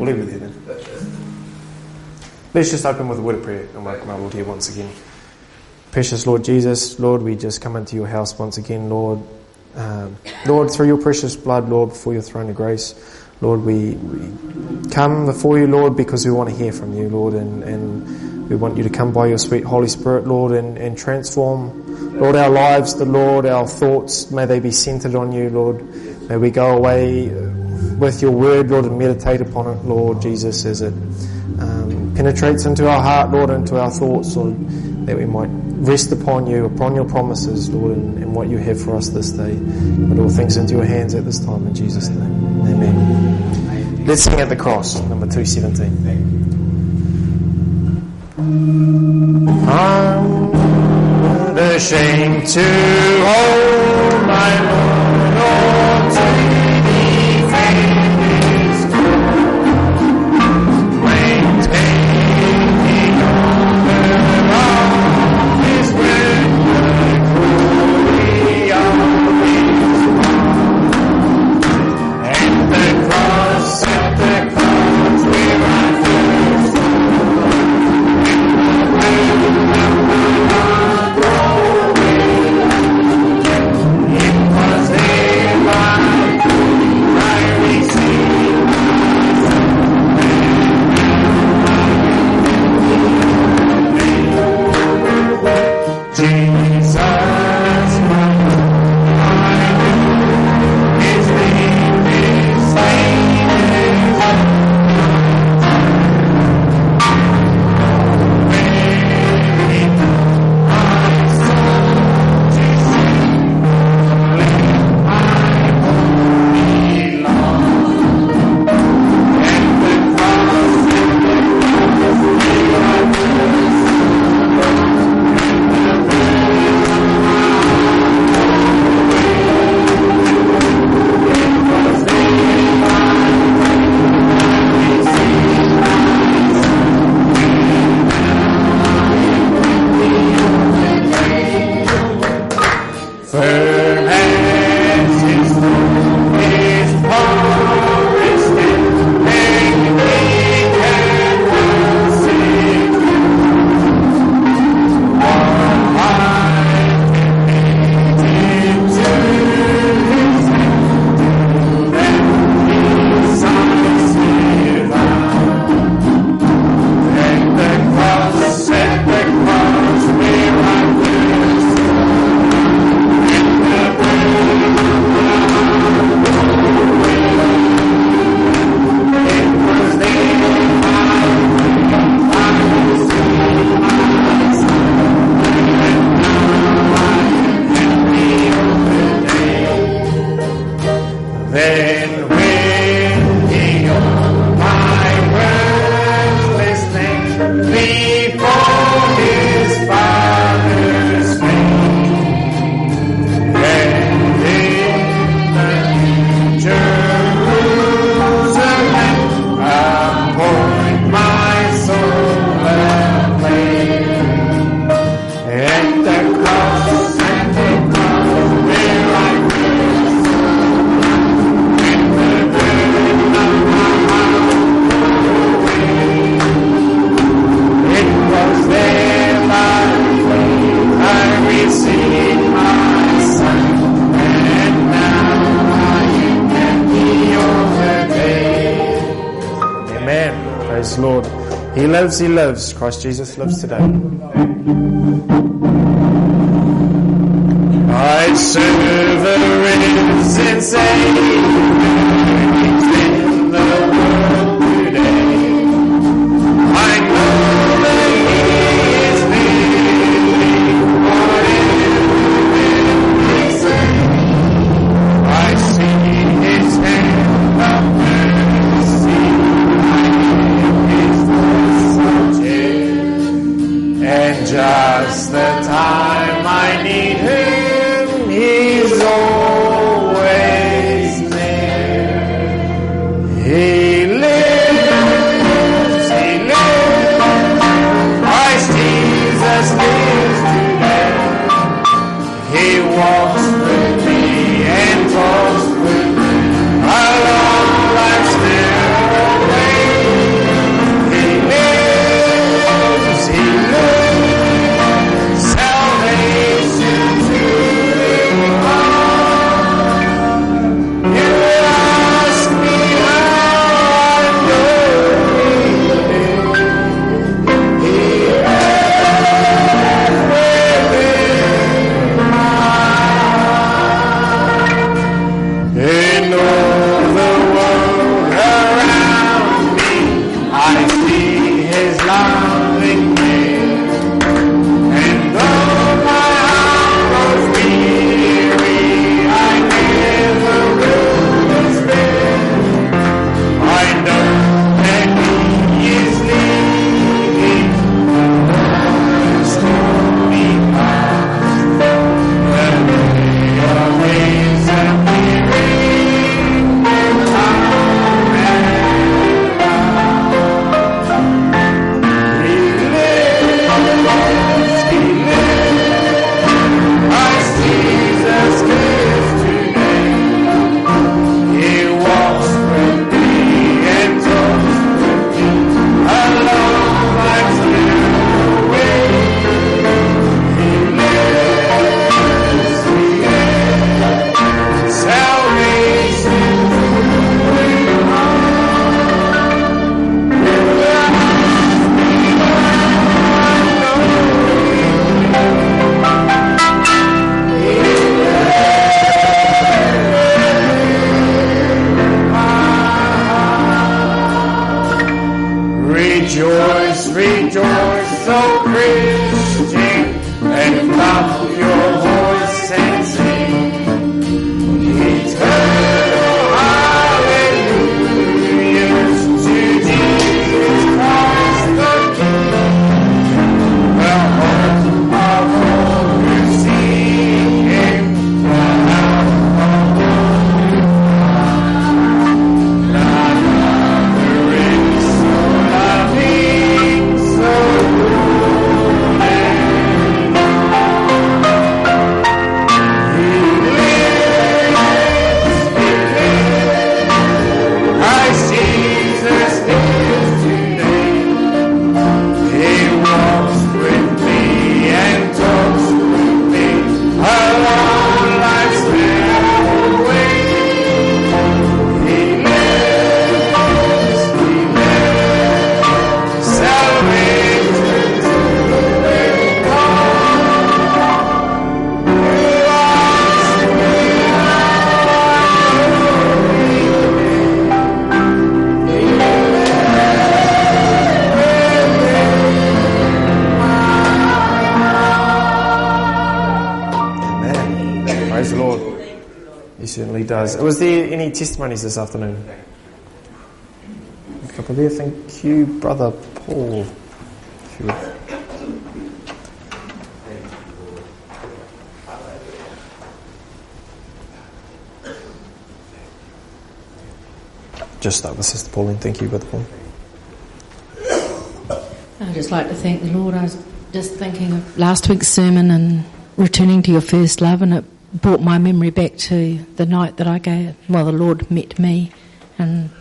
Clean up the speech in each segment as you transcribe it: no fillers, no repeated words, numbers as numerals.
leave it there then. Let's just open with a word of prayer and welcome our Lord here once again. Precious Lord Jesus, Lord, we just come into your house once again, Lord. Lord, through your precious blood, Lord, before your throne of grace, Lord, we come before you, Lord, because we want to hear from you, Lord, and we want you to come by your sweet Holy Spirit, Lord, and transform, Lord, our lives, the Lord, our thoughts, may they be centered on you, Lord. May we go away with your word, Lord, and meditate upon it, Lord Jesus, as it penetrates into our heart, Lord, into our thoughts, Lord, that we might rest upon you, upon your promises, Lord, and what you have for us this day. Put all things into your hands at this time, in Jesus' name. Amen. Let's sing at the cross, number 217. I'm ashamed to hold my Lord, or to defend his throne, maintaining honor of his word, the glory of his word, and the cross at the cross where I first saw, it was there by I received Jesus, my his name is Lord. He lives. Christ Jesus lives today. I serve a risen Savior. He's in the world today. I know that He is living, whatever He says. I see His hand of mercy. And just the time I need Him, He's always there. Rejoice, rejoice, O Christian, and clap your voice and sing. Eternal hallelujahs to Jesus Christ the King. The hope of all who seek Him, the hope of all who find. Another is so loving, so good, He lives, Christ Jesus lives today. He walks with me and talks with me along life's narrow way. He lives, salvation to the God who walks with Amen. Praise the Lord. He certainly does. Was there any testimonies this afternoon? A couple there. Thank you, Brother Paul. If you would. Just start with Sister Pauline. Thank you, Brother Paul. I'd just like to thank the Lord. I was just thinking of last week's sermon and returning to your first love, and it brought my memory back to the night that the Lord met me, and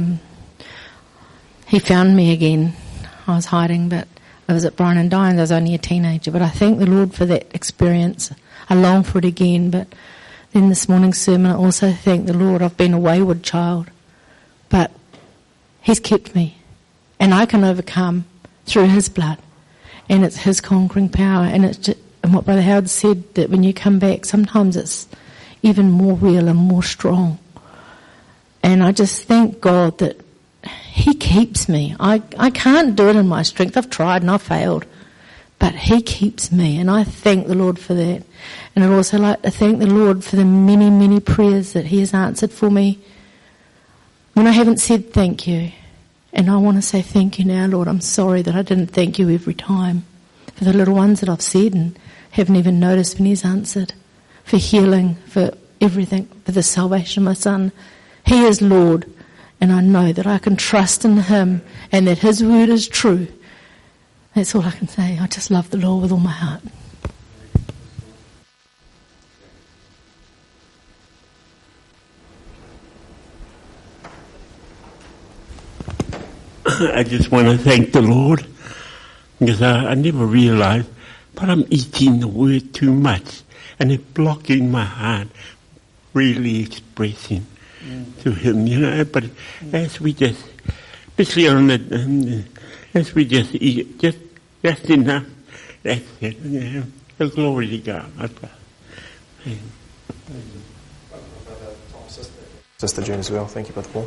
He found me again. I was hiding, but I was at Brian and Diane's. I was only a teenager, but I thank the Lord for that experience. I long for it again, but then this morning's sermon, I also thank the Lord. I've been a wayward child, but He's kept me, and I can overcome through His blood, and it's His conquering power. And it's just, and what Brother Howard said, that when you come back, sometimes it's even more real and more strong. And I just thank God that He keeps me. I can't do it in my strength. I've tried and I've failed, but He keeps me, and I thank the Lord for that. And I'd also like to thank the Lord for the many, many prayers that He has answered for me when I haven't said thank you. And I want to say thank you now, Lord. I'm sorry that I didn't thank you every time for the little ones that I've said and haven't even noticed when He's answered, for healing, for everything, for the salvation of my son. He is Lord, and I know that I can trust in Him and that His word is true. That's all I can say. I just love the Lord with all my heart. I just want to thank the Lord, because I never realized, but I'm eating the word too much, and it's blocking my heart really expressing to Him, but as we just, especially on as we just eat, just enough, that's it, the glory to God. Sister June as well. Thank you, Brother Paul.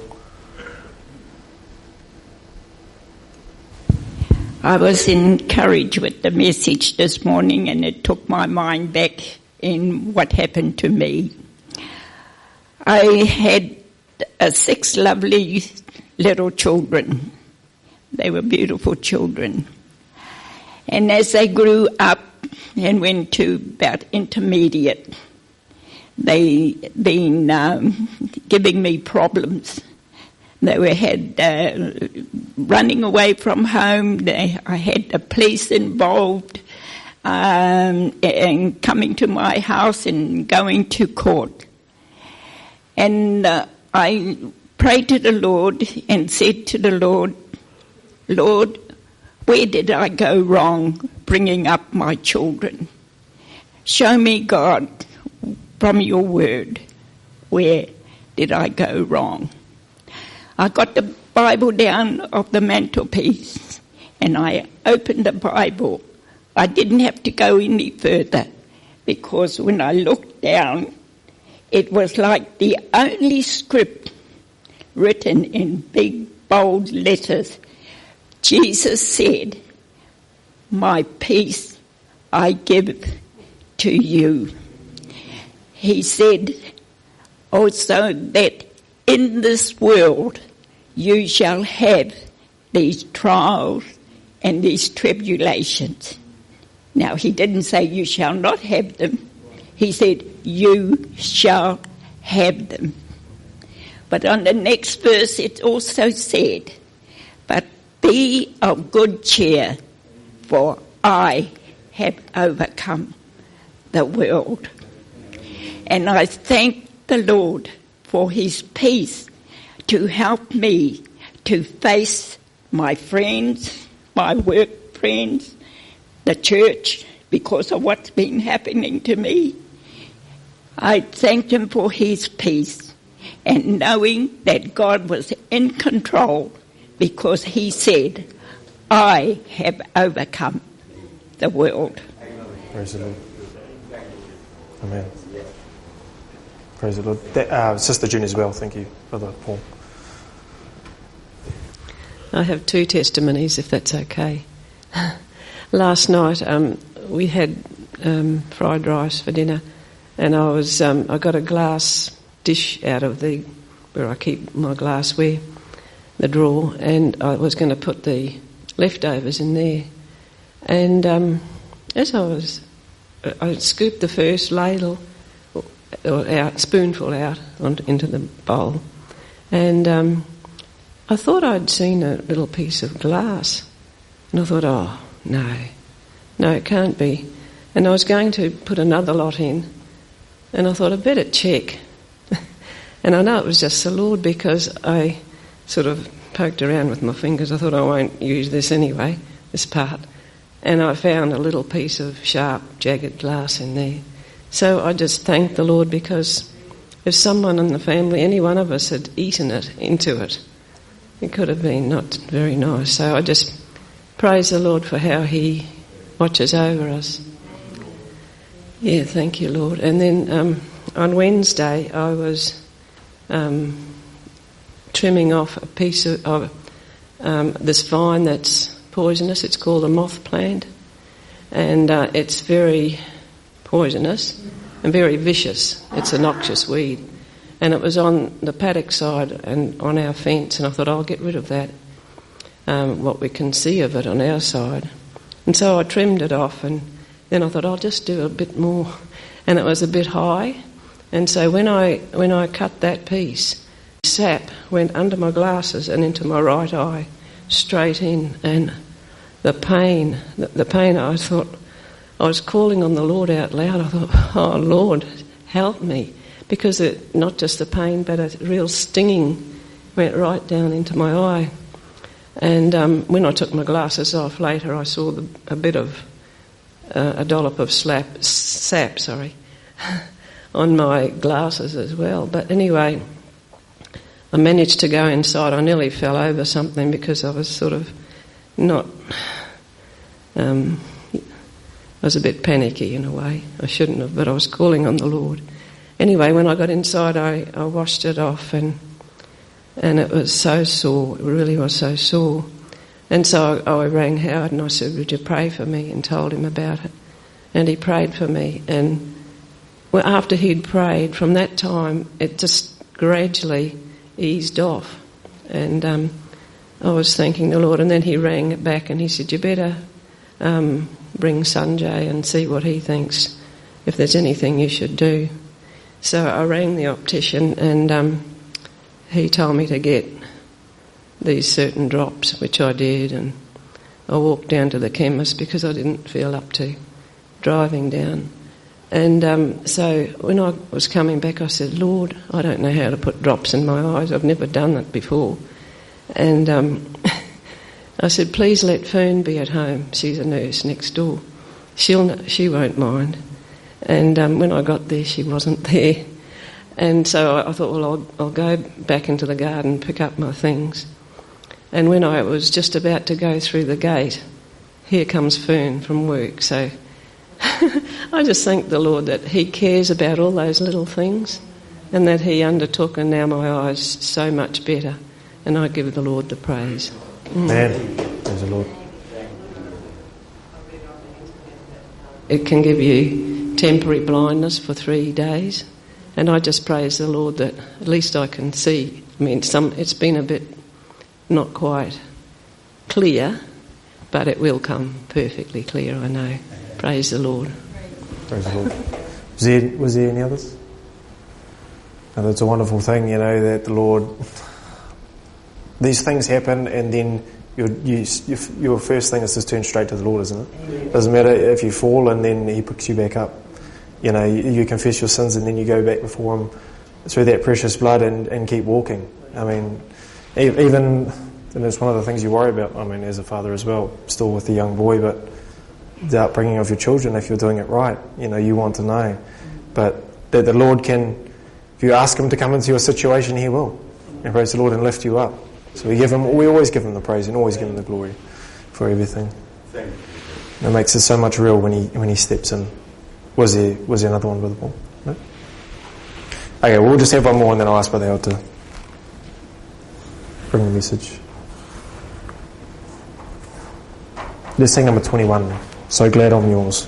I was encouraged with the message this morning, and it took my mind back in what happened to me. I had 6 lovely little children. They were beautiful children. And as they grew up and went to about intermediate, they been giving me problems. They had running away from home. I had the police involved, and coming to my house and going to court. And I prayed to the Lord and said to the Lord, Lord, where did I go wrong bringing up my children? Show me, God, from your word, where did I go wrong? I got the Bible down off the mantelpiece, and I opened the Bible. I didn't have to go any further, because when I looked down, it was like the only script written in big, bold letters Jesus said, "My peace I give to you." He said also that in this world you shall have these trials and these tribulations. Now, he didn't say you shall not have them. He said you shall have them. But on the next verse it also said, "But be of good cheer, for I have overcome the world." And I thank the Lord for his peace to help me to face my friends, my work friends, the church, because of what's been happening to me. I thank him for his peace and knowing that God was in control, because he said, "I have overcome the world." Praise the Lord. Amen. Praise the Lord. Sister June as well. Thank you, Brother Paul. I have two testimonies, if that's okay. Last night we had fried rice for dinner, and I got a glass dish out of where I keep my glassware, the drawer, and I was going to put the leftovers in there. And as I scooped the first ladle spoonful out into the bowl, and I thought I'd seen a little piece of glass, and I thought, oh, no, it can't be. And I was going to put another lot in, and I thought I'd better check. And I know it was just the Lord, because I sort of poked around with my fingers. I thought I won't use this anyway, this part. And I found a little piece of sharp, jagged glass in there. So I just thanked the Lord, because if someone in the family, any one of us, had eaten into it, it could have been not very nice. So I just praise the Lord for how he watches over us. Yeah, thank you, Lord. And then on Wednesday I was trimming off a piece of this vine that's poisonous. It's called a moth plant, and it's very poisonous and very vicious. It's a noxious weed, and it was on the paddock side and on our fence, and I thought, I'll get rid of that, what we can see of it on our side. And so I trimmed it off, and then I thought, I'll just do a bit more, and it was a bit high. And so when I cut that piece, sap went under my glasses and into my right eye, straight in, and the pain, I thought, I was calling on the Lord out loud. I thought, oh Lord, help me, because not just the pain, but a real stinging went right down into my eye. And when I took my glasses off later, I saw a bit of a dollop of sap on my glasses as well. But anyway, I managed to go inside. I nearly fell over something because I was sort of not... I was a bit panicky in a way. I shouldn't have, but I was calling on the Lord. Anyway, when I got inside, I washed it off, and it was so sore. It really was so sore. And so I rang Howard and I said, would you pray for me? And told him about it. And he prayed for me. And well, after he'd prayed, from that time, it just gradually eased off. And I was thanking the Lord. And then he rang back and he said, you better bring Sanjay and see what he thinks, if there's anything you should do. So I rang the optician, and he told me to get these certain drops, which I did, and I walked down to the chemist because I didn't feel up to driving down. And so when I was coming back, I said, Lord, I don't know how to put drops in my eyes. I've never done that before. And I said, please let Fern be at home. She's a nurse next door. She won't mind. And when I got there, she wasn't there. And so I thought, well, I'll go back into the garden, pick up my things. And when I was just about to go through the gate, here comes Fern from work. So I just thank the Lord that he cares about all those little things, and that he undertook, and now my eyes so much better. And I give the Lord the praise. Amen. Praise the Lord. It can give you temporary blindness for 3 days. And I just praise the Lord that at least I can see. I mean, it's been a bit not quite clear, but it will come perfectly clear, I know. Praise the Lord. Praise the Lord. Was there any others? And it's a wonderful thing, that the Lord, these things happen, and then your first thing is to turn straight to the Lord, isn't it? Doesn't matter if you fall and then He picks you back up. You confess your sins and then you go back before Him through that precious blood and keep walking. I mean, even, and it's one of the things you worry about, I mean, as a father as well, still with the young boy, but the upbringing of your children, if you're doing it right, you want to know. But that the Lord can, if you ask Him to come into your situation, He will. And praise the Lord and lift you up. So we always give Him the praise and always give Him the glory for everything. Thank you. It makes it so much real when He steps in. Was there another one with the ball? No? Okay, we'll just have one more and then I'll ask Brother Howard to bring the message. Let's sing number 21. So glad I'm yours.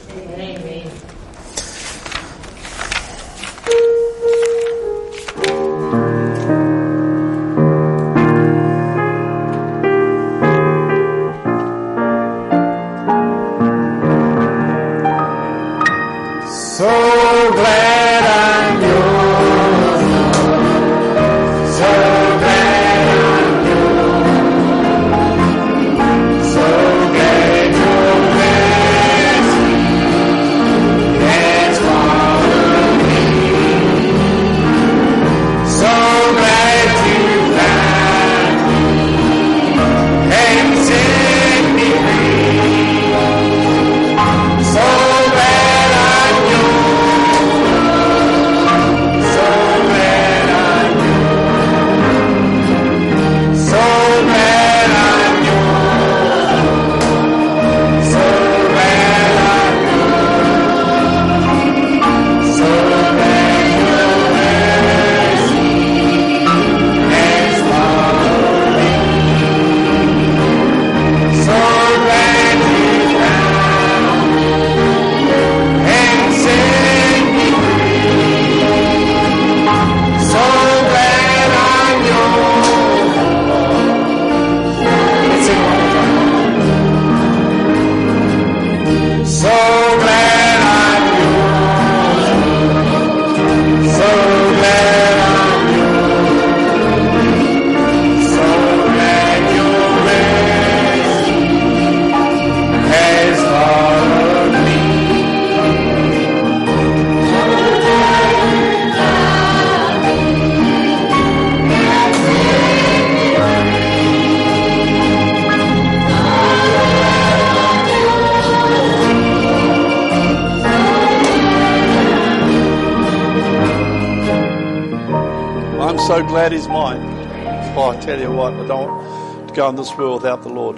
So glad He's mine. Oh, I tell you what, I don't want to go in this world without the Lord.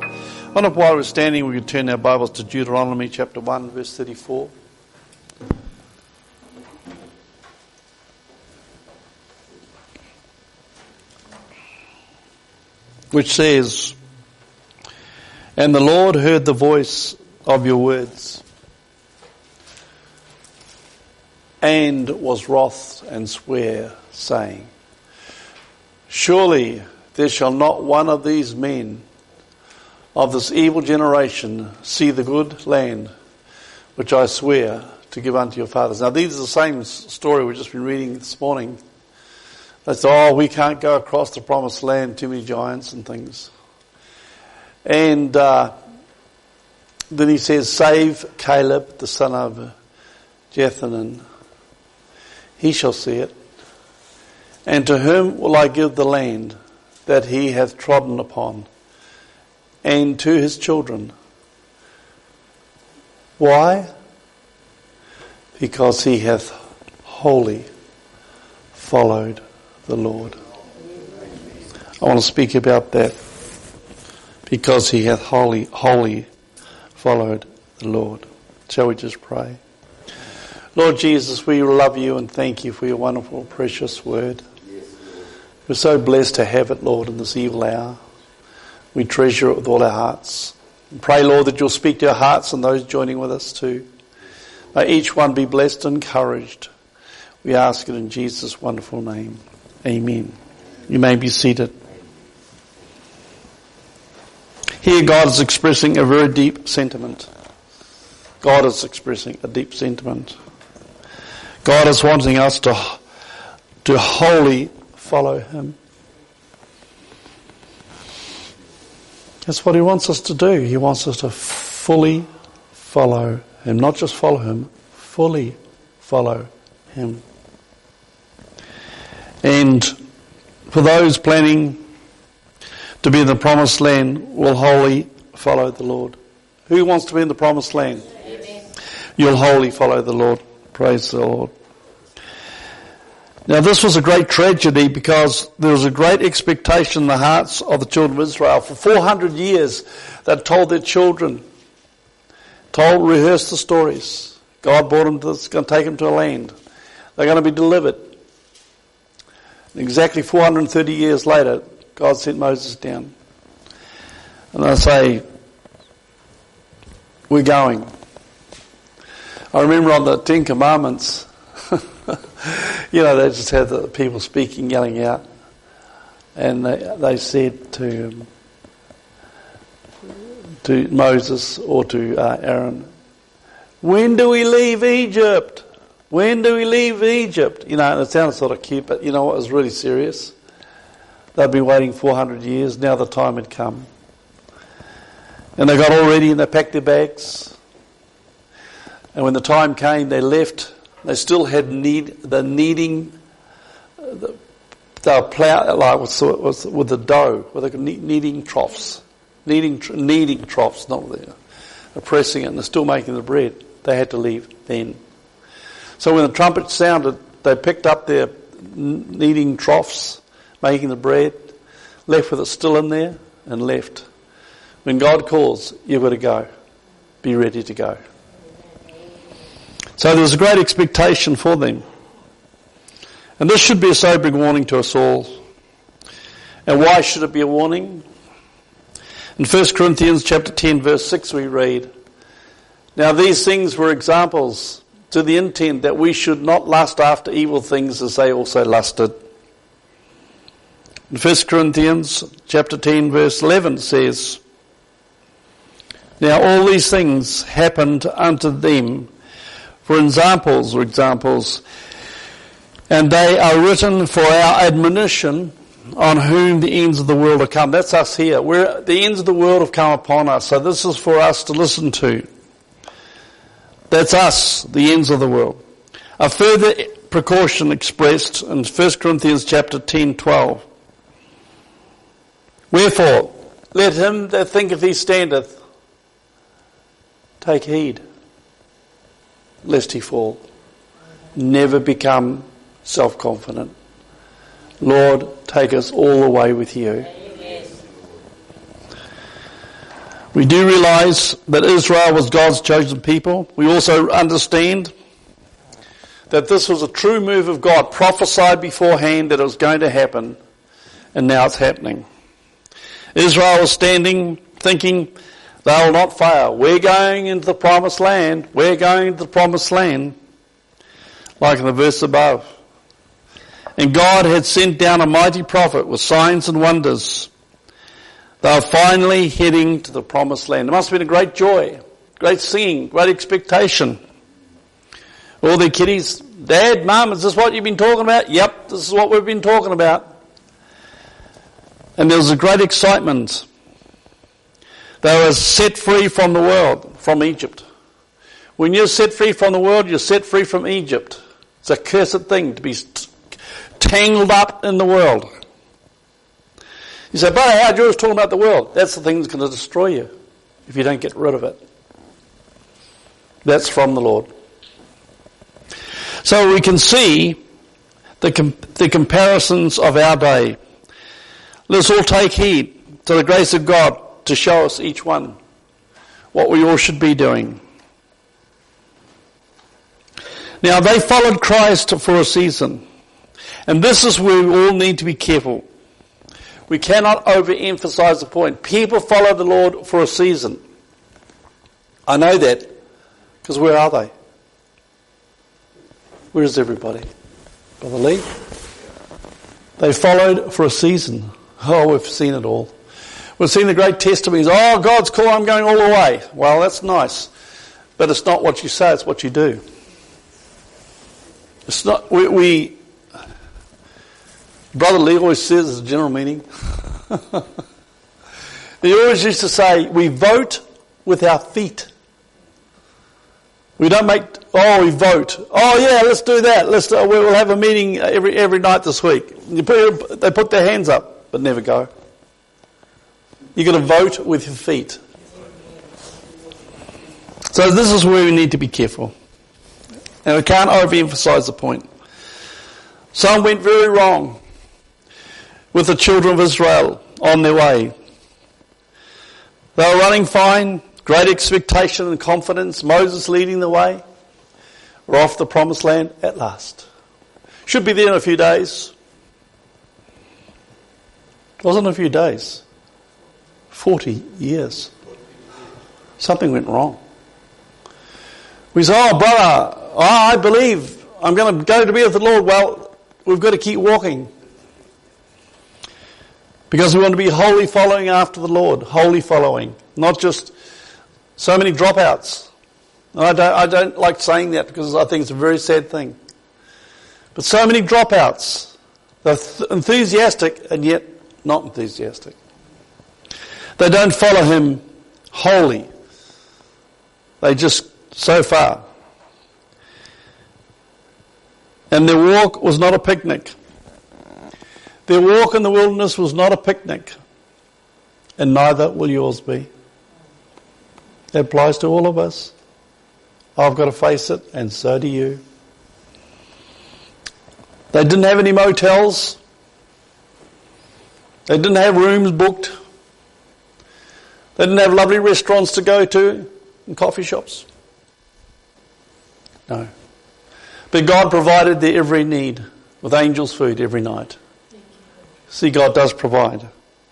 I wonder while we're standing, we can turn our Bibles to Deuteronomy chapter 1, verse 34. Which says, "And the Lord heard the voice of your words, and was wroth and sware, saying, Surely there shall not one of these men of this evil generation see the good land which I swear to give unto your fathers." Now these are the same story we've just been reading this morning. They say, we can't go across the promised land, too many giants and things. And then he says, "Save Caleb, the son of Jephunneh, he shall see it. And to whom will I give the land that he hath trodden upon, and to his children? Why? Because he hath wholly followed the Lord." I want to speak about that. Because he hath wholly followed the Lord. Shall we just pray? Lord Jesus, we love you and thank you for your wonderful, precious word. We're so blessed to have it, Lord, in this evil hour. We treasure it with all our hearts. And pray, Lord, that you'll speak to our hearts and those joining with us too. May each one be blessed and encouraged. We ask it in Jesus' wonderful name. Amen. You may be seated. Here God is expressing a very deep sentiment. God is expressing a deep sentiment. God is wanting us to wholly follow him. That's what he wants us to do. He wants us to fully follow him. Not just follow him, fully follow him. And for those planning to be in the promised land will wholly follow the Lord. Who wants to be in the promised land? Amen. You'll wholly follow the Lord. Praise the Lord. Now this was a great tragedy because there was a great expectation in the hearts of the children of Israel. For 400 years they'd told their children, rehearsed the stories. God brought them going to take them to a land. They're going to be delivered. And exactly 430 years later, God sent Moses down. And they say, we're going. I remember on the Ten Commandments, they just had the people speaking, yelling out. And they said to Moses or to Aaron, when do we leave Egypt? When do we leave Egypt? And it sounds sort of cute, but you know what was really serious? They'd been waiting 400 years. Now the time had come. And they got all ready and they packed their bags. And when the time came, they left. They still had they were plough, like with the dough, with the kneading troughs. Kneading troughs, not there. They're pressing it and they're still making the bread. They had to leave then. So when the trumpet sounded, they picked up their kneading troughs, making the bread, left with it still in there, and left. When God calls, you've got to go. Be ready to go. So there was a great expectation for them. And this should be a sobering warning to us all. And why should it be a warning? In 1 Corinthians chapter 10 verse 6 we read, now these things were examples to the intent that we should not lust after evil things as they also lusted. In 1 Corinthians chapter 10 verse 11 says, now all these things happened unto them for examples, and they are written for our admonition on whom the ends of the world are come. That's us here. The ends of the world have come upon us, so this is for us to listen to. That's us, the ends of the world. A further precaution expressed in 1 Corinthians chapter 10:12. Wherefore, let him that thinketh he standeth take heed, lest he fall. Never become self-confident. Lord, take us all the way with you. We do realize that Israel was God's chosen people. We also understand that this was a true move of God, prophesied beforehand that it was going to happen, and now it's happening. Israel was standing, thinking, they will not fail. We're going into the promised land. We're going into the promised land. Like in the verse above. And God had sent down a mighty prophet with signs and wonders. They were finally heading to the promised land. It must have been a great joy, great singing, great expectation. All the kiddies, Dad, Mum, is this what you've been talking about? Yep, this is what we've been talking about. And there was a great excitement. They were set free from the world, from Egypt. When you're set free from the world, you're set free from Egypt. It's a cursed thing to be tangled up in the world. You say, but how Joe's talking about the world? That's the thing that's going to destroy you if you don't get rid of it. That's from the Lord. So we can see the comparisons of our day. Let's all take heed to the grace of God to show us each one what we all should be doing. Now they followed Christ for a season. And this is where we all need to be careful. We cannot overemphasize the point. People follow the Lord for a season. I know that, because where are they? Where is everybody? Brother Lee? They followed for a season. Oh, we've seen it all. We've seen the great testimonies. Oh, God's call, I'm going all the way. Well, that's nice. But it's not what you say, it's what you do. It's not, Brother Lee always says at the general meeting, he always used to say, we vote with our feet. We don't we vote. Oh yeah, let's do that. We'll have a meeting every night this week. They put their hands up, but never go. You've got to vote with your feet. So this is where we need to be careful. And we can't overemphasize the point. Some went very wrong with the children of Israel on their way. They were running fine, great expectation and confidence, Moses leading the way. We're off the promised land at last. Should be there in a few days. It wasn't a few days. 40 years. Something went wrong. We say, oh brother, I believe I'm going to go to be with the Lord. Well, we've got to keep walking. Because we want to be wholly following after the Lord. Wholly following. Not just so many dropouts. I don't like saying that because I think it's a very sad thing. But so many dropouts. They're enthusiastic and yet not enthusiastic. They don't follow him wholly. They just so far. And their walk was not a picnic. Their walk in the wilderness was not a picnic. And neither will yours be. It applies to all of us. I've got to face it, and so do you. They didn't have any motels. They didn't have rooms booked. They didn't have lovely restaurants to go to and coffee shops. No. But God provided their every need with angels' food every night. See, God does provide.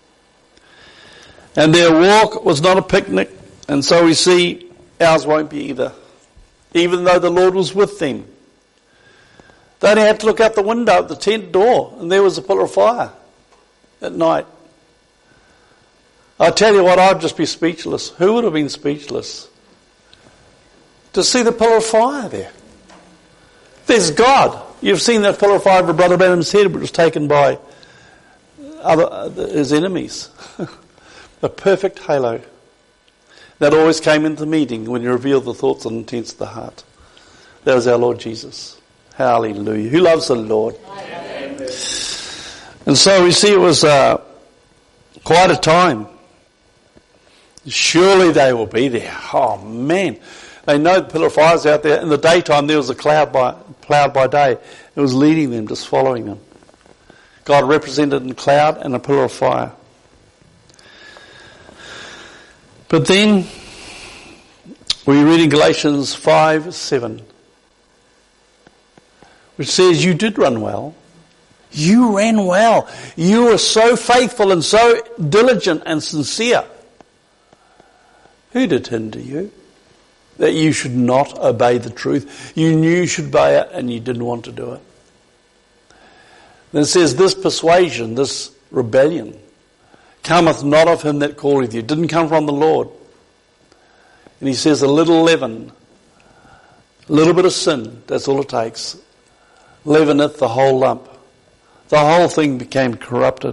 And their walk was not a picnic, and so we see ours won't be either. Even though the Lord was with them. They only had to look out the window at the tent door, and there was a pillar of fire at night. I tell you what, I'd just be speechless. Who would have been speechless? To see the pillar of fire there. There's God. You've seen that pillar of fire over Brother Branham's head, which was taken by his enemies. A perfect halo. That always came into the meeting when you revealed the thoughts and intents of the heart. That was our Lord Jesus. Hallelujah. Who loves the Lord? Amen. And so we see it was quite a time. Surely they will be there. Oh man. They know the pillar of fire is out there. In the daytime there was a cloud by day. It was leading them, just following them. God represented in a cloud and a pillar of fire. But then we read in Galatians 5:7, which says, you did run well. You ran well. You were so faithful and so diligent and sincere. Who did hinder you? That you should not obey the truth. You knew you should obey it and you didn't want to do it. Then it says, this persuasion, this rebellion, cometh not of him that calleth you. It didn't come from the Lord. And he says, a little leaven, a little bit of sin, that's all it takes. Leaveneth the whole lump. The whole thing became corrupted.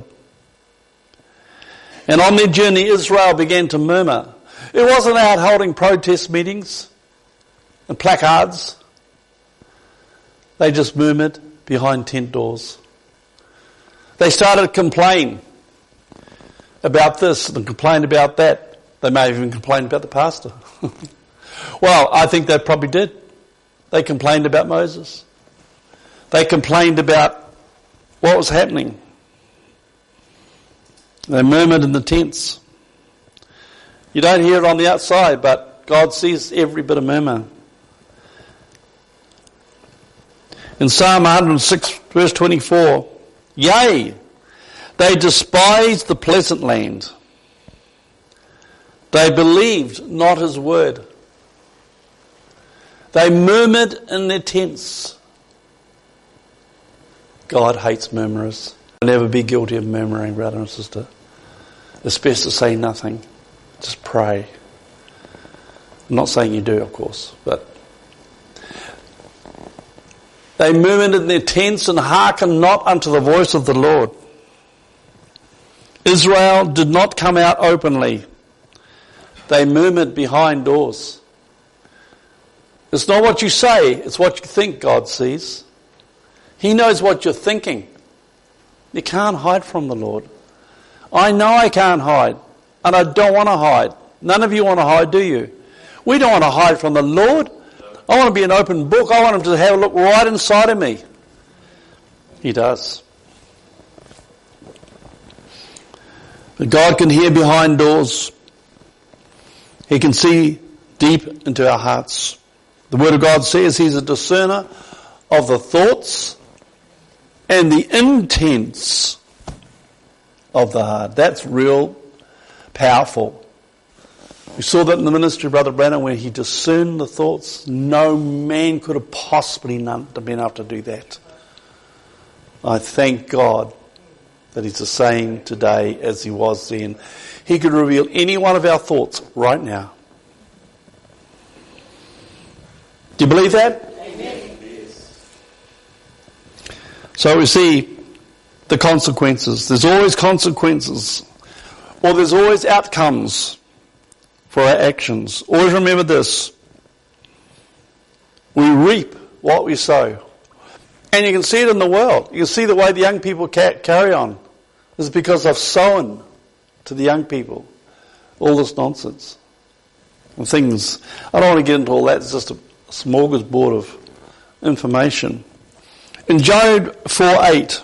And on their journey, Israel began to murmur. It wasn't out holding protest meetings and placards. They just murmured behind tent doors. They started to complain about this and complain about that. They may have even complained about the pastor. Well, I think they probably did. They complained about Moses. They complained about what was happening. They murmured in the tents. You don't hear it on the outside, but God sees every bit of murmur. In Psalm 106, verse 24, yea, They despised the pleasant land. They believed not his word. They murmured in their tents. God hates murmurers. Never be guilty of murmuring, brother and sister. It's best to say nothing. Just pray. I'm not saying you do, of course, but they murmured in their tents and hearkened not unto the voice of the Lord. Israel did not come out openly. They murmured behind doors. It's not what you say, it's what you think God sees. He knows what you're thinking. You can't hide from the Lord. I know I can't hide, and I don't want to hide. None of you want to hide, do you? We don't want to hide from the Lord. I want to be an open book. I want him to have a look right inside of me. He does. But God can hear behind doors. He can see deep into our hearts. The Word of God says he's a discerner of the thoughts and the intents of the heart. That's real powerful. We saw that in the ministry of Brother Branham where he discerned the thoughts. No man could have possibly been able to do that. I thank God that he's the same today as he was then. He could reveal any one of our thoughts right now. Do you believe that? Amen. So we see the consequences. There's always consequences. Or there's always outcomes for our actions. Always remember this. We reap what we sow. And you can see it in the world. You can see the way the young people carry on. It's because I've sown to the young people all this nonsense and things. I don't want to get into all that. It's just a smorgasbord of information. In Job 4:8,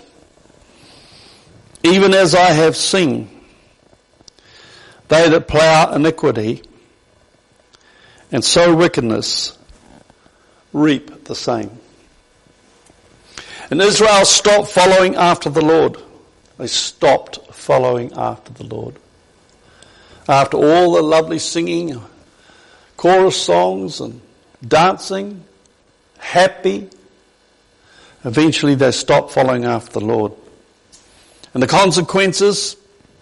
even as I have seen, they that plough iniquity and sow wickedness reap the same. And Israel stopped following after the Lord. They stopped following after the Lord. After all the lovely singing, chorus songs and dancing, happy, eventually they stopped following after the Lord. And the consequences,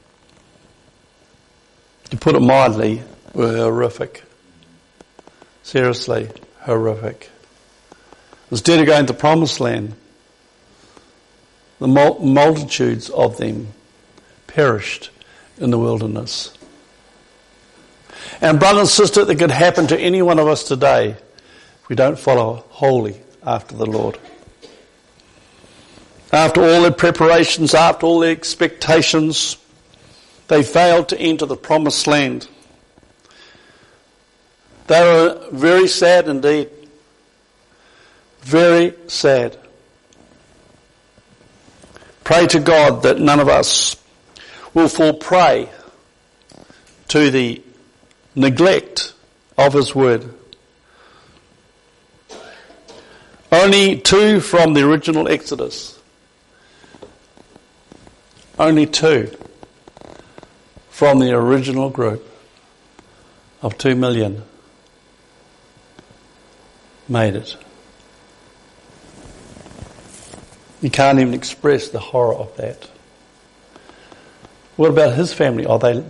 to put it mildly, were horrific. Seriously, horrific. Instead of going to the promised land, the multitudes of them perished in the wilderness. And brother and sister, that could happen to any one of us today if we don't follow wholly after the Lord. After all their preparations, after all their expectations, they failed to enter the promised land. They were very sad indeed. Very sad. Pray to God that none of us will fall prey to the neglect of his word. Only 2 from the original Exodus. Only 2 from the original group of 2 million made it. You can't even express the horror of that. What about his family? Oh, they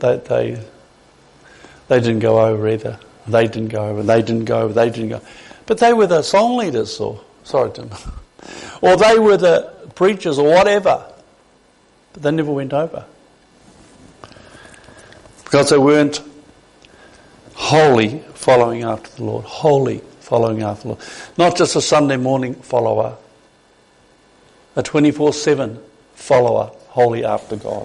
didn't go over either. They didn't go over. They didn't go over. They didn't go. But they were the song leaders, or sorry, Tim, or they were the preachers, or whatever. But they never went over because they weren't wholly following after the Lord. Wholly following after the Lord, not just a Sunday morning follower. A 24/7 follower, wholly after God.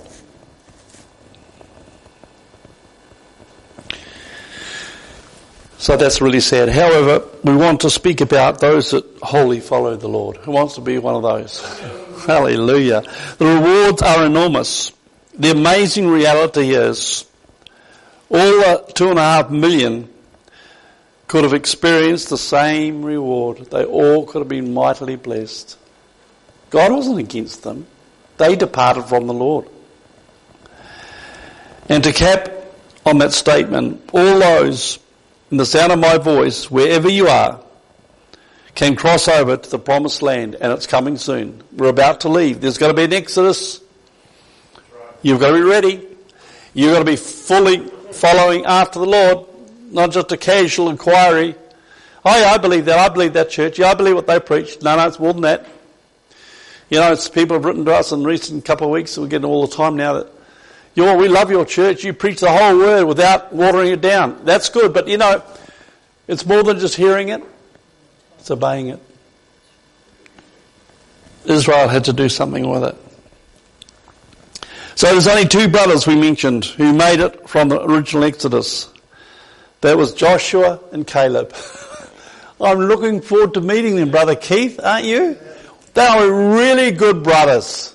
So that's really sad. However, we want to speak about those that wholly follow the Lord. Who wants to be one of those? Hallelujah. The rewards are enormous. The amazing reality is all the 2.5 million could have experienced the same reward. They all could have been mightily blessed. God wasn't against them. They departed from the Lord. And to cap on that statement, all those in the sound of my voice, wherever you are, can cross over to the promised land, and it's coming soon. We're about to leave. There's going to be an exodus. You've got to be ready. You've got to be fully following after the Lord, not just a casual inquiry. Oh yeah, I believe that. I believe that church. Yeah, I believe what they preach. No, it's more than that. You know, it's people have written to us in the recent couple of weeks, we're getting all the time now that, we love your church. You preach the whole word without watering it down. That's good, but you know, it's more than just hearing it. It's obeying it. Israel had to do something with it. So there's only two brothers we mentioned who made it from the original Exodus. That was Joshua and Caleb. I'm looking forward to meeting them, Brother Keith, aren't you? They were really good brothers.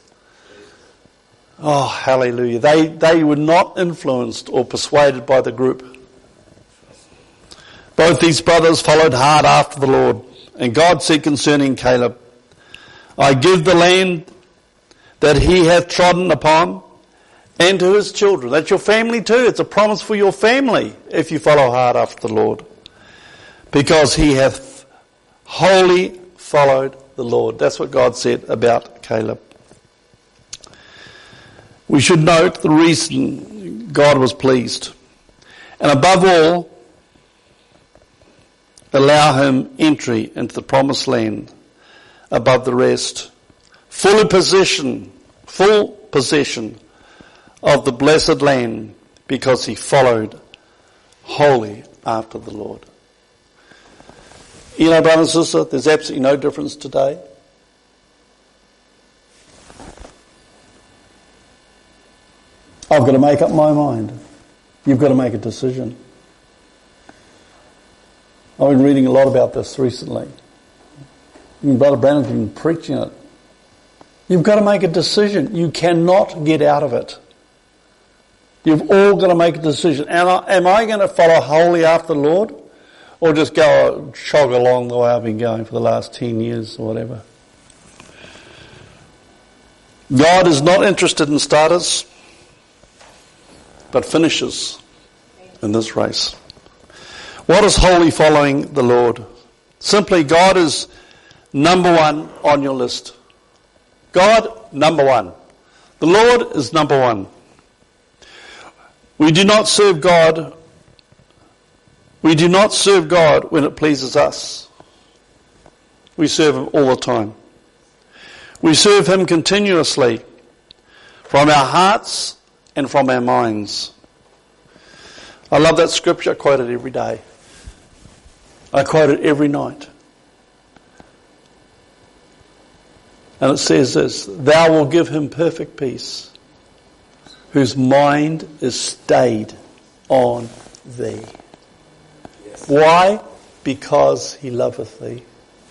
Oh, hallelujah. They were not influenced or persuaded by the group. Both these brothers followed hard after the Lord. And God said concerning Caleb, I give the land that he hath trodden upon, and to his children. That's your family too. It's a promise for your family if you follow hard after the Lord. Because he hath wholly followed the Lord. That's what God said about Caleb. We should note the reason God was pleased. And above all, allow him entry into the promised land above the rest. Full possession of the blessed land because he followed wholly after the Lord. You know, brother and sister, there's absolutely no difference today. I've got to make up my mind. You've got to make a decision. I've been reading a lot about this recently. And Brother Brandon's been preaching it. You've got to make a decision. You cannot get out of it. You've all got to make a decision. Am I going to follow wholly after the Lord? Or just go chog along the way I've been going for the last 10 years or whatever? God is not interested in starters, but finishers in this race. What is wholly following the Lord? Simply, God is number one on your list. God, number one. The Lord is number one. We do not serve God. We do not serve God when it pleases us. We serve Him all the time. We serve Him continuously from our hearts and from our minds. I love that scripture. I quote it every day. I quote it every night. And it says this, Thou will give him perfect peace, whose mind is stayed on thee. Yes. Why? Because he loveth thee.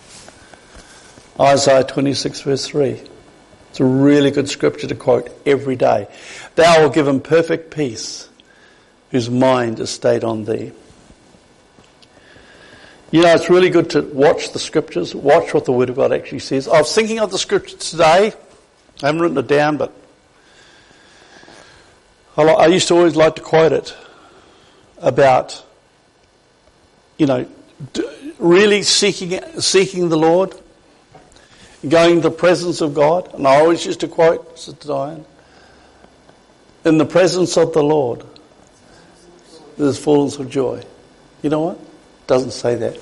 Isaiah 26 verse 3. It's a really good scripture to quote every day. Thou will give him perfect peace, whose mind is stayed on thee. You know, it's really good to watch the scriptures, watch what the Word of God actually says. I was thinking of the scriptures today. I haven't written it down, but I used to always like to quote it about, you know, really seeking the Lord, going to the presence of God. And I always used to quote Sister Diane, in the presence of the Lord, there's fullness of joy. You know what? Doesn't say that.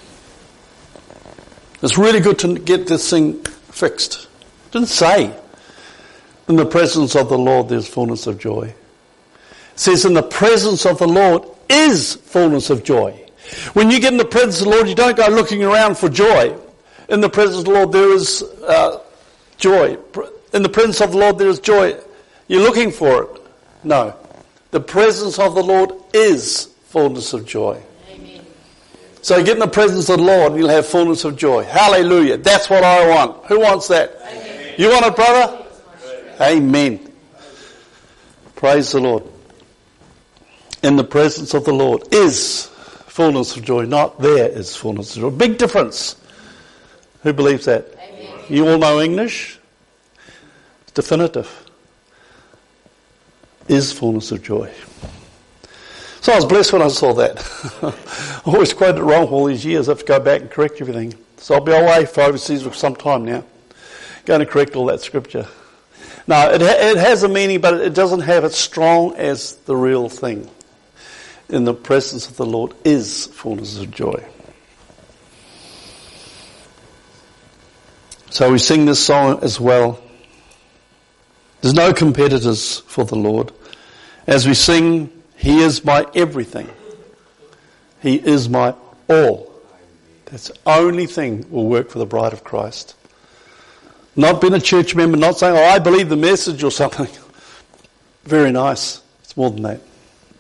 It's really good to get this thing fixed. It didn't say, in the presence of the Lord there's fullness of joy. It says in the presence of the Lord is fullness of joy. When you get in the presence of the Lord, you don't go looking around for joy. In the presence of the Lord there is joy. In the presence of the Lord there is joy. You're looking for it. No. The presence of the Lord is fullness of joy. So get in the presence of the Lord and you'll have fullness of joy. Hallelujah. That's what I want. Who wants that? Amen. You want it, brother? Amen. Praise the Lord. In the presence of the Lord is fullness of joy. Not there is fullness of joy. Big difference. Who believes that? Amen. You all know English? It's definitive. is fullness of joy. So I was blessed when I saw that. I always quoted it wrong for all these years. I have to go back and correct everything. So I'll be away for overseas for some time now, going to correct all that scripture. No, it has a meaning, but it doesn't have it strong as the real thing. In the presence of the Lord is fullness of joy. So we sing this song as well. There's no competitors for the Lord. As we sing, He is my everything. He is my all. That's the only thing will work for the bride of Christ. Not being a church member, not saying, oh, I believe the message or something. Very nice. It's more than that.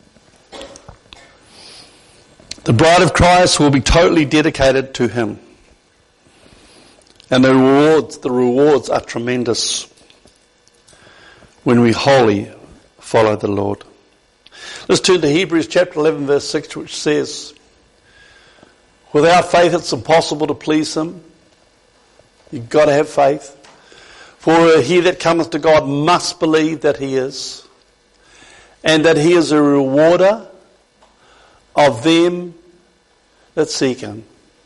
The bride of Christ will be totally dedicated to Him. And the rewards are tremendous when we wholly follow the Lord. Let's turn to Hebrews chapter 11 verse 6, which says, without faith it's impossible to please Him. You've got to have faith. For he that cometh to God must believe that He is, and that He is a rewarder of them that seek Him.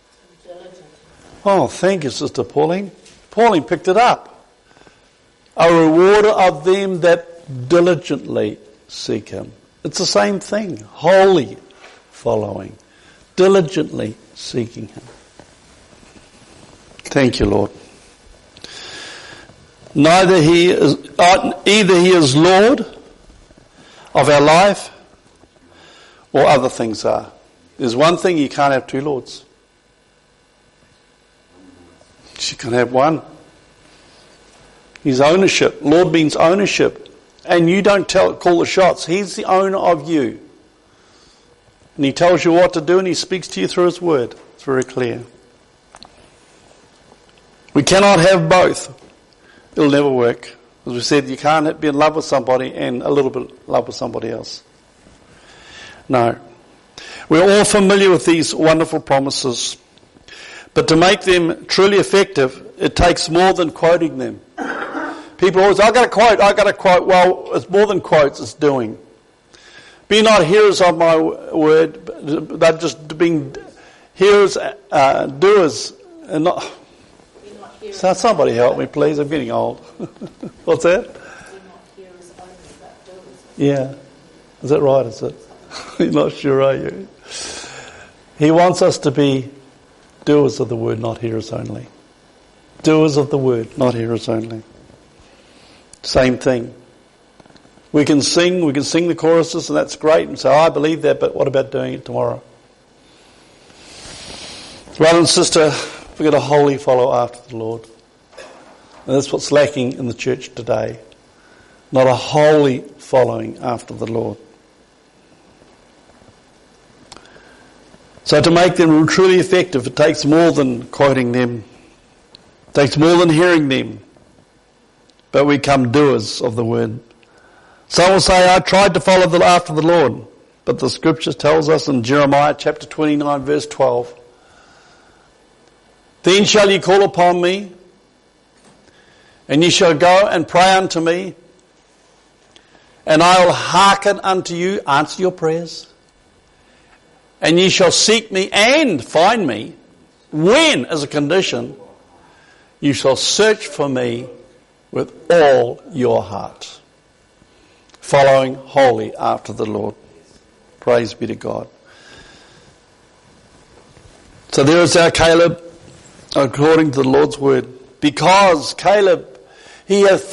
Oh, thank you, Sister Pauline. Pauline picked it up. A rewarder of them that diligently seek Him. It's the same thing. Wholly following. Diligently seeking Him. Thank you, Lord. Either He is Lord of our life, or other things are. There's one thing, you can't have two Lords. You can have one. His ownership. Lord means ownership. And you don't call the shots. He's the owner of you. And He tells you what to do, and He speaks to you through His word. It's very clear. We cannot have both. It'll never work. As we said, you can't be in love with somebody and a little bit in love with somebody else. No. We're all familiar with these wonderful promises. But to make them truly effective, it takes more than quoting them. People always, I got to quote. Well, it's more than quotes, it's doing. Be not hearers of my word, but just being hearers, doers, and not... So somebody help me, please. I'm getting old. What's that? Yeah. Is that right, is it? You're not sure, are you? He wants us to be doers of the word, not hearers only. Doers of the word, not hearers only. Same thing. We can sing the choruses, and that's great, and say, I believe that, but what about doing it tomorrow? Brother and sister, we've got to wholly follow after the Lord. And that's what's lacking in the church today. Not a wholly following after the Lord. So to make them truly effective, it takes more than quoting them. It takes more than hearing them. But we become doers of the word. Some will say, I tried to follow after the Lord. But the scripture tells us in Jeremiah chapter 29 verse 12, then shall ye call upon me, and ye shall go and pray unto me, and I will hearken unto you, answer your prayers. And ye shall seek me and find me, when, as a condition, you shall search for me with all your heart. Following wholly after the Lord. Praise be to God. So there is our Caleb, according to the Lord's word. Because Caleb, he hath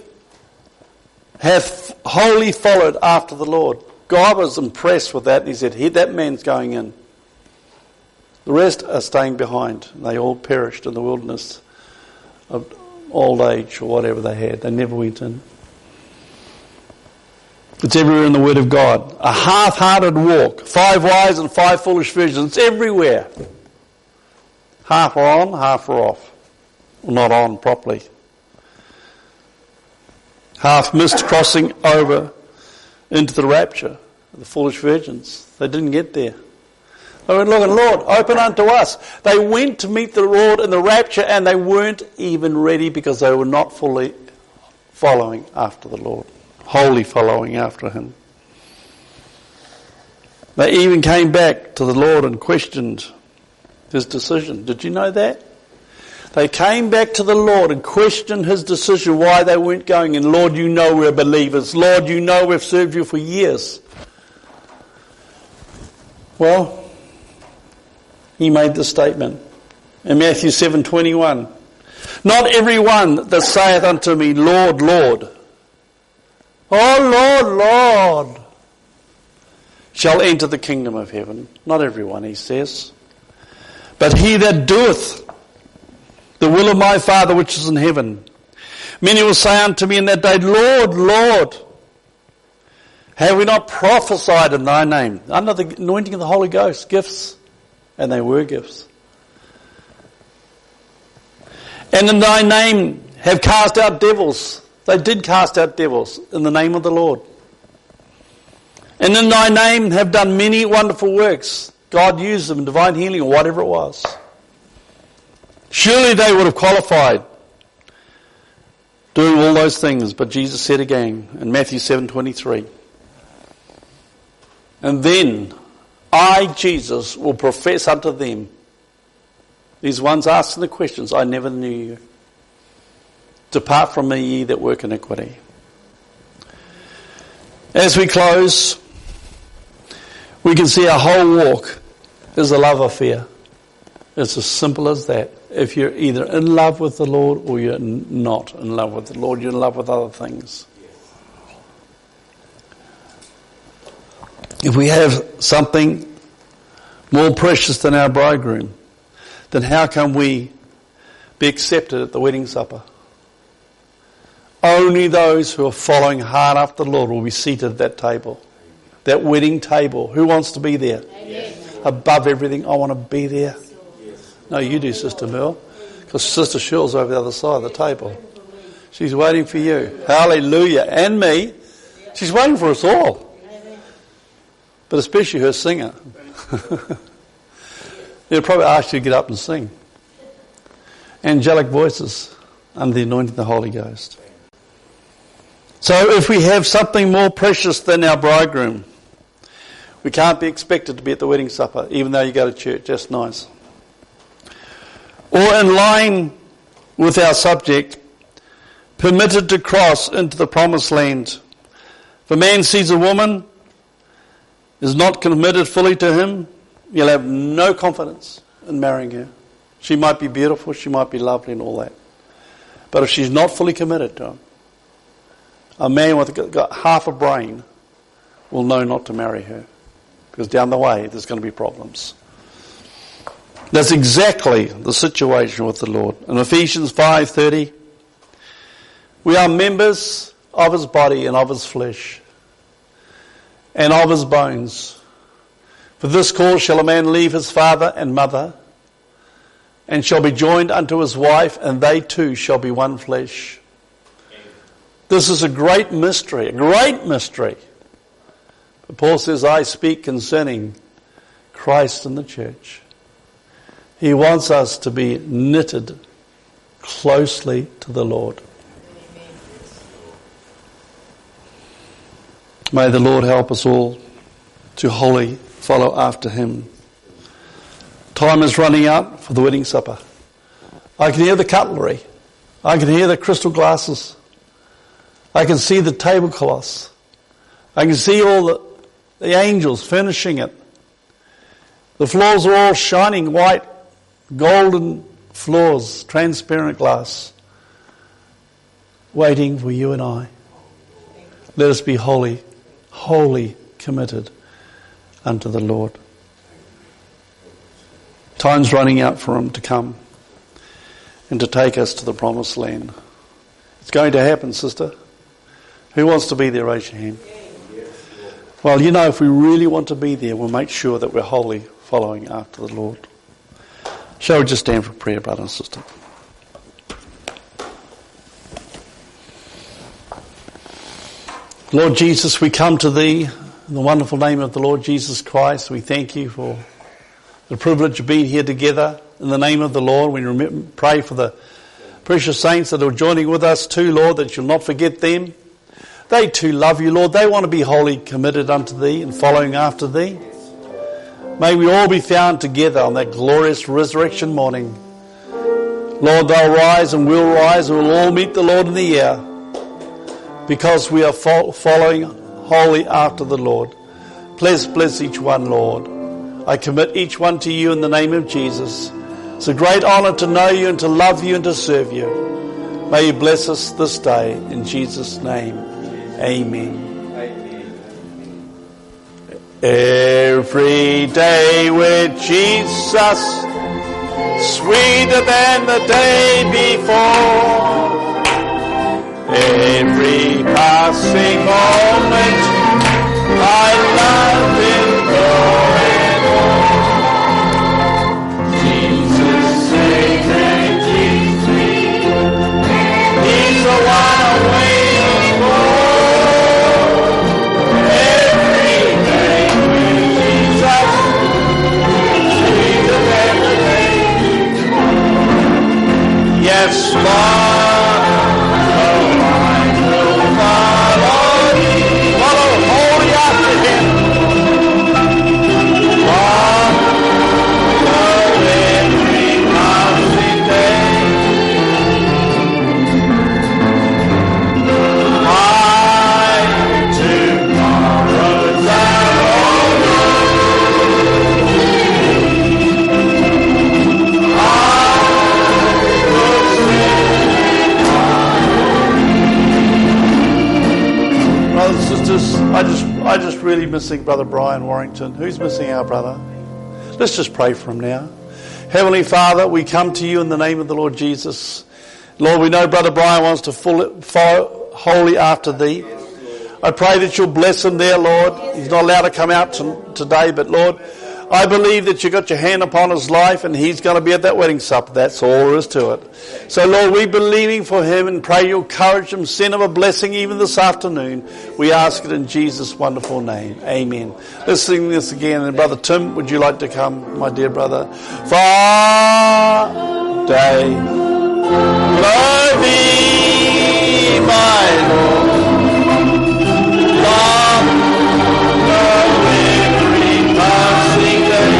wholly followed after the Lord. God was impressed with that, and He said, that man's going in. The rest are staying behind. They all perished in the wilderness of old age or whatever they had. They never went in. It's everywhere in the Word of God. A half-hearted walk. 5 wise and 5 foolish virgins. It's everywhere. Half are on, half are off. Well, not on properly. Half missed crossing over into the rapture. The foolish virgins. They didn't get there. They went, look, Lord, open unto us. They went to meet the Lord in the rapture, and they weren't even ready because they were not fully following after the Lord. wholly following after him. They even came back to the Lord and questioned his decision. Did you know that? They came back to the Lord and questioned his decision, why they weren't going. And Lord, you know we're believers. Lord, you know we've served you for years. Well, he made the statement in Matthew 7:21. Not everyone that saith unto me, Lord, Lord, oh Lord, Lord, shall enter the kingdom of heaven. Not everyone, he says. But he that doeth the will of my Father which is in heaven. Many will say unto me in that day, Lord, Lord, have we not prophesied in thy name? Under the anointing of the Holy Ghost, gifts. And they were gifts. And in thy name have cast out devils. They did cast out devils in the name of the Lord. And in thy name have done many wonderful works. God used them in divine healing or whatever it was. Surely they would have qualified doing all those things. But Jesus said again in Matthew 7:23, and then I, Jesus, will profess unto them, these ones asking the questions, I never knew you. Depart from me, ye that work iniquity. As we close, we can see our whole walk is a love affair. It's as simple as that. If you're either in love with the Lord or you're not in love with the Lord, you're in love with other things. If we have something more precious than our bridegroom, then how can we be accepted at the wedding supper? Only those who are following hard after the Lord will be seated at that table, that wedding table. Who wants to be there? Yes. Above everything, I want to be there. Yes. No, you do, Sister Mel, because Sister Shirley's over the other side of the table. She's waiting for you. Hallelujah. And me. She's waiting for us all. But especially her singer. They'll probably ask you to get up and sing. Angelic voices under the anointing of the Holy Ghost. So if we have something more precious than our bridegroom, we can't be expected to be at the wedding supper, even though you go to church. That's nice. Or in line with our subject, permitted to cross into the promised land. If a man sees a woman, is not committed fully to him, you'll have no confidence in marrying her. She might be beautiful, she might be lovely and all that. But if she's not fully committed to him, a man with got half a brain will know not to marry her. Because down the way, there's going to be problems. That's exactly the situation with the Lord. In Ephesians 5:30, we are members of his body and of his flesh, and of his bones. For this cause shall a man leave his father and mother, and shall be joined unto his wife, and they two shall be one flesh. This is a great mystery, a great mystery. But Paul says, I speak concerning Christ and the church. He wants us to be knitted closely to the Lord. May the Lord help us all to wholly follow after him. Time is running out for the wedding supper. I can hear the cutlery. I can hear the crystal glasses. I can see the tablecloths. I can see all the angels finishing it. The floors are all shining white, golden floors, transparent glass, waiting for you and I. Let us be wholly committed unto the Lord. Time's running out for him to come and to take us to the promised land. It's going to happen, sister. Who wants to be there? Raise your hand. Well, you know, if we really want to be there, we'll make sure that we're wholly following after the Lord. Shall we just stand for prayer, brother and sister? Lord Jesus, we come to thee in the wonderful name of the Lord Jesus Christ. We thank you for the privilege of being here together in the name of the Lord. We pray for the precious saints that are joining with us too, Lord, that you'll not forget them. They too love you, Lord. They want to be wholly committed unto thee and following after thee. May we all be found together on that glorious resurrection morning. Lord, they'll rise and we'll rise and we'll all meet the Lord in the air because we are following wholly after the Lord. Please bless each one, Lord. I commit each one to you in the name of Jesus. It's a great honour to know you and to love you and to serve you. May you bless us this day in Jesus' name. Amen. Every day with Jesus, sweeter than the day before. Every passing moment, I love Him more and more. Jesus saves and keeps me. He's the one I'm waiting for. Every day with Jesus, sweeter than the day before. Yes, Lord. I just really missing Brother Brian Warrington. Who's missing our brother? Let's just pray for him now. Heavenly Father, we come to you in the name of the Lord Jesus. Lord, we know Brother Brian wants to follow wholly after thee. I pray that you'll bless him there, Lord. He's not allowed to come out today, but Lord, I believe that you got your hand upon his life and he's going to be at that wedding supper. That's all there is to it. So Lord, we're believing for him and pray you'll encourage him, send him a blessing even this afternoon. We ask it in Jesus' wonderful name. Amen. Let's sing this again. And Brother Tim, would you like to come, my dear brother? Far day, love thee, my Lord. Long, every passing day.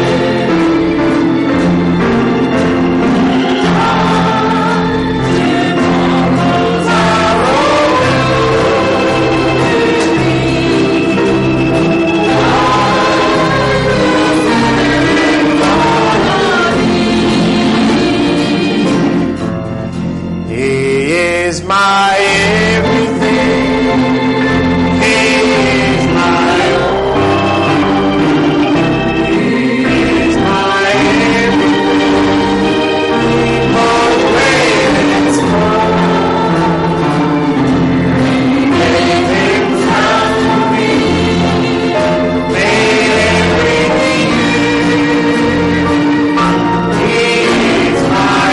My everything, He is my all. He is my everything, both great and small. Made things come to me, made everything new. He is my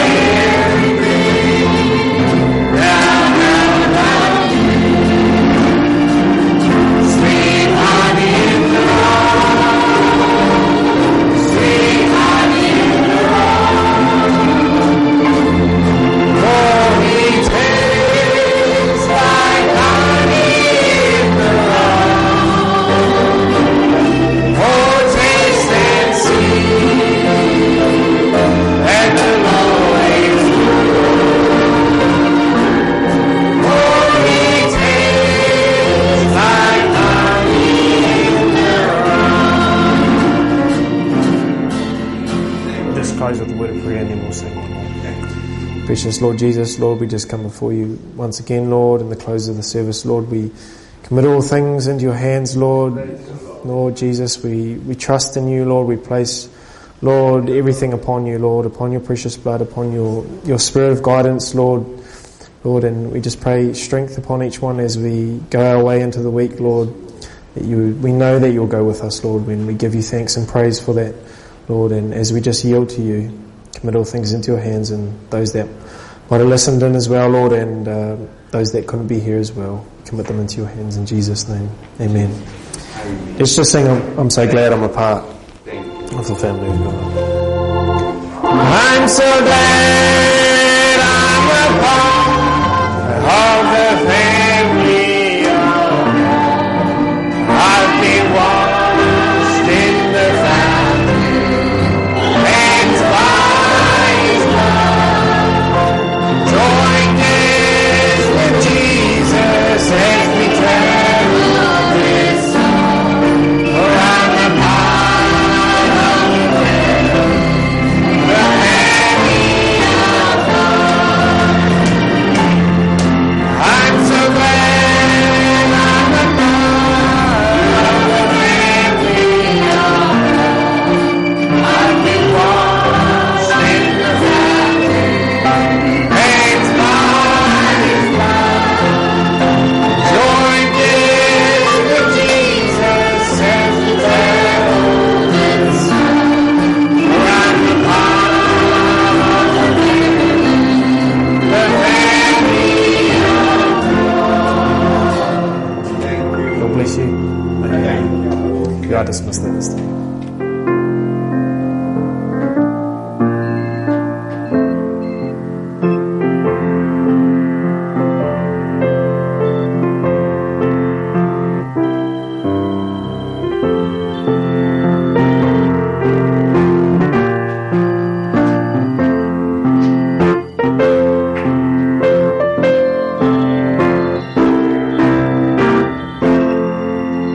with the word of prayer and then we'll sing. Precious Lord Jesus, Lord, we just come before you once again, Lord, in the close of the service, Lord, we commit all things into your hands, Lord. Lord Jesus, we trust in you, Lord, we place, Lord, everything upon you, Lord, upon your precious blood, upon your spirit of guidance, Lord, and we just pray strength upon each one as we go our way into the week, Lord, that we know that you'll go with us, Lord, when we give you thanks and praise for that, Lord, and as we just yield to you, commit all things into your hands and those that might have listened in as well, Lord, and those that couldn't be here as well, commit them into your hands in Jesus' name. Amen. Let's just sing, I'm so glad I'm a part of the family of God. I'm so glad I'm a part of the family of are dismissed at this time.